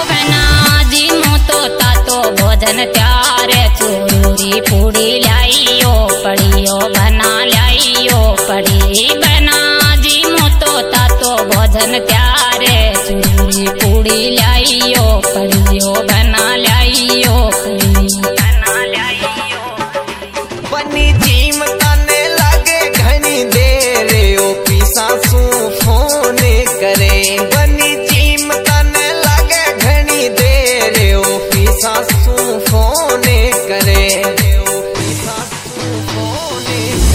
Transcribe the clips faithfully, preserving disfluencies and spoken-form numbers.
भोजन त्यारे चूरी पूड़ी लाइयो पड़ियो बना लाइयो पड़ी बना जी मोतो तातो भोजन त्यारे चूरी पूड़ी लाइयो पड़ियो बना लाइयो बना लाइयो बनी जीम ताने लागे घनी देर ओ सासू फोन करे बनी जीम ताने लागे घनी देर ओ सासू फोन करे सासू फोन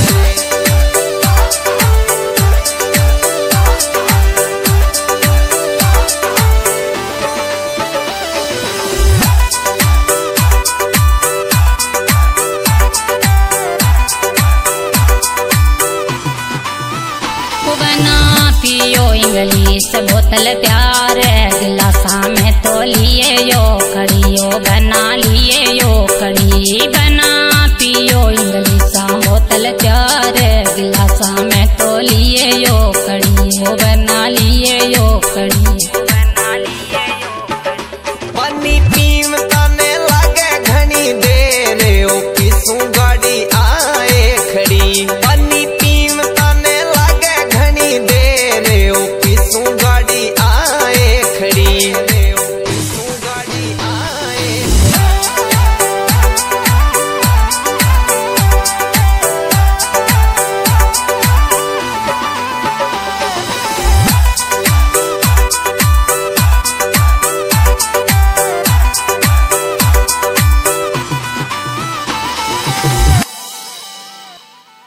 बना पियो इंग्लिश बोतल प्यार गिलासा में तो लिए यो कड़ियो बना लिए यो कड़ी